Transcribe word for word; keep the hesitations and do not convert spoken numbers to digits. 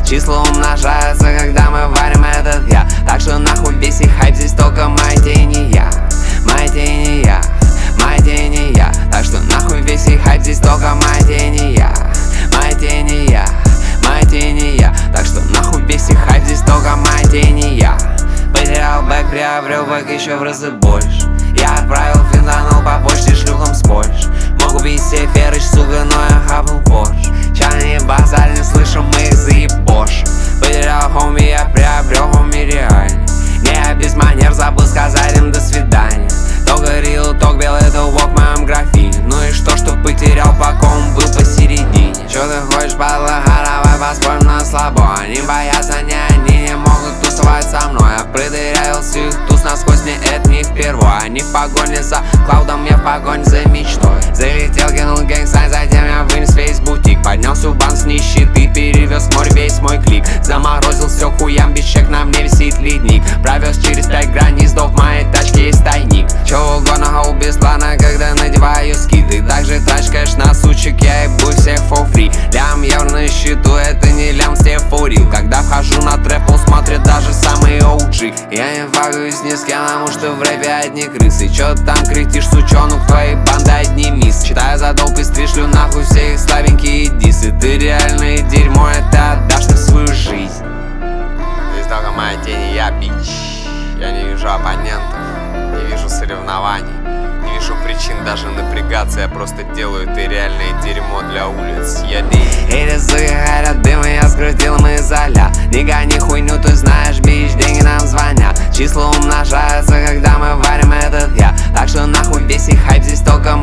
Числа умножаются, когда мы варим этот я. Так что нахуй весь их хайп, здесь только мои тени я. Мои тени я, мои тени я. Так что нахуй весь их хайп, здесь только мои тени я. Мои тени я, мои тени я. Так что нахуй весь их хайп, здесь только мои тени я. Потерял бэк, приобрел бэк еще в разы больше. Я отправил фентанол по почте шлюхом с Польши. Мог убить Сеферыч, сука, но я хапнул позже. Ча не базаль, не слышим, мы их заебошим. Потерял хоми, я приобрел хоми реально. Не, я без манер забыл сказать им до свидания. Ток горил, ток белый, это вок в моем графине. Ну и что, что потерял, пока он был посередине. Чё ты хочешь, падла, давай поспорим на слабо. Они боятся, не они не могут тусовать со мной. Я продырявился их туз насквозь, мне это не впервой. Они в погоне за клаудом, я в погоне за мечтой. Залетел, кинул гэнгстайн, затем я вынес весь бутик. Поднялся в банк с нищеты, перевез в море весь мой клик. Заморозил все хуям, без чек на мне висит ледник. Провез через пять границ, до в моей тачке есть тайник. Чё угодно, хау без плана, когда надеваю скиты. Также трачь кэш на сучек, я ебу всех for free. Лям евро на счету, это не лям, Стеф фурил. Когда вхожу на трэп, смотрят даже самые оу джи. Я не вагаюсь ни с кем, потому что в рэпе одни крысы. Чё ты там критишь, сучонок, твоей банды одни мисс. Читаю за долг и стришлю нахуй все их слабенькие дисы. Ты реальное дерьмо, это отдашь на свою жизнь. Здесь только моя тень и я, бич. Я не вижу оппонентов, не вижу соревнований, не вижу причин даже напрягаться. Я просто делаю это реальное дерьмо для улиц. Я бей. Эти суки хотят дым, и я скрутил им изоля. Не гони хуйню, ты знаешь, бич, деньги нам звонят. Числа умножаются, когда мы варим этот я. Так что нахуй весь их хайп, здесь только